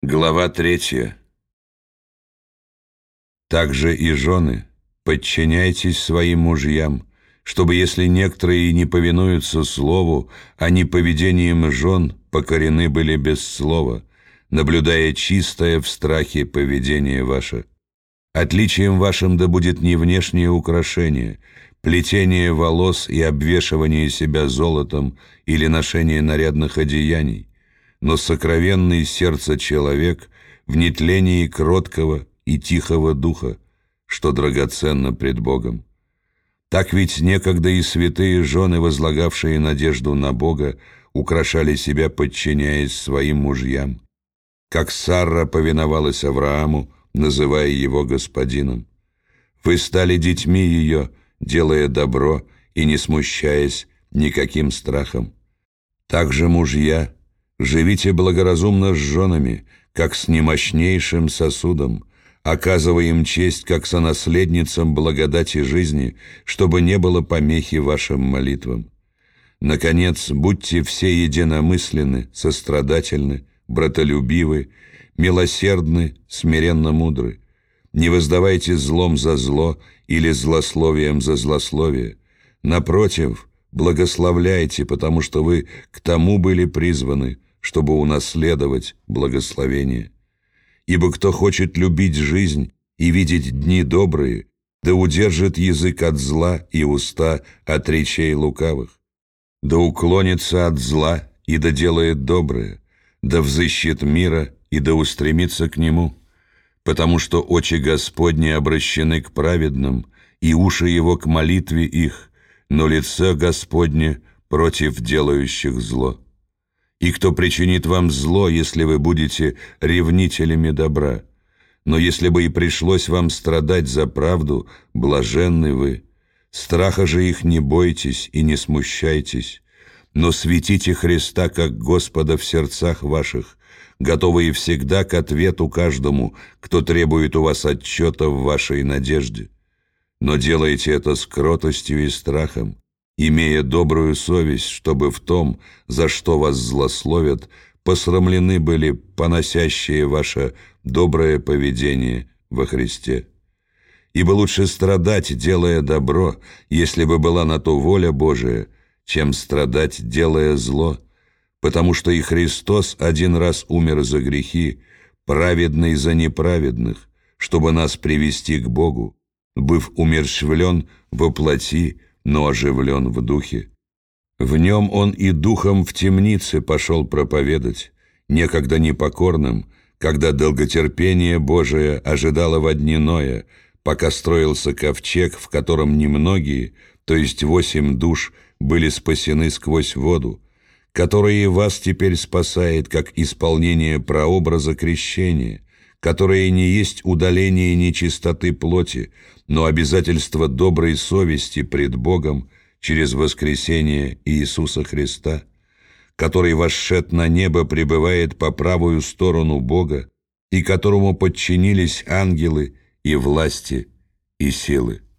Глава 3. Также и жены, подчиняйтесь своим мужьям, чтобы, если некоторые не повинуются слову, они поведением жен покорены были без слова, наблюдая чистое в страхе поведение ваше. Отличием вашим да будет не внешнее украшение, плетение волос и обвешивание себя золотом или ношение нарядных одеяний, но сокровенный сердца человек в нетлении кроткого и тихого духа, что драгоценно пред Богом. Так ведь некогда и святые жены, возлагавшие надежду на Бога, украшали себя, подчиняясь своим мужьям, как Сарра повиновалась Аврааму, называя его господином. Вы стали детьми ее, делая добро и не смущаясь никаким страхом. Также мужья, живите благоразумно с женами, как с немощнейшим сосудом, оказывая им честь, как сонаследницам благодати жизни, чтобы не было помехи вашим молитвам. Наконец, будьте все единомысленны, сострадательны, братолюбивы, милосердны, смиренно мудры. Не воздавайте злом за зло или злословием за злословие. Напротив, благословляйте, потому что вы к тому были призваны, чтобы унаследовать благословение. Ибо кто хочет любить жизнь и видеть дни добрые, да удержит язык от зла и уста от речей лукавых. Да уклонится от зла и да делает доброе, да взыщет мира и да устремится к нему, потому что очи Господни обращены к праведным, и уши его к молитве их, но лицо Господне против делающих зло. И кто причинит вам зло, если вы будете ревнителями добра? Но если бы и пришлось вам страдать за правду, блаженны вы. Страха же их не бойтесь и не смущайтесь, но светите Христа как Господа в сердцах ваших, готовые всегда к ответу каждому, кто требует у вас отчета в вашей надежде. Но делайте это с кротостью и страхом, имея добрую совесть, чтобы в том, за что вас злословят, посрамлены были поносящие ваше доброе поведение во Христе. Ибо лучше страдать, делая добро, если бы была на то воля Божия, чем страдать, делая зло, потому что и Христос один раз умер за грехи, праведный за неправедных, чтобы нас привести к Богу, быв умерщвлен во плоти, но оживлен в духе. В нем он и духом в темнице пошел проповедать, некогда непокорным, когда долготерпение Божие ожидало во дни Ноя, пока строился ковчег, в котором немногие, то есть 8 душ, были спасены сквозь воду, которая и вас теперь спасает, как исполнение прообраза крещения, которое не есть удаление нечистоты плоти, но обязательство доброй совести пред Богом через воскресение Иисуса Христа, который, восшед на небо, пребывает по правую сторону Бога, и которому подчинились ангелы и власти и силы.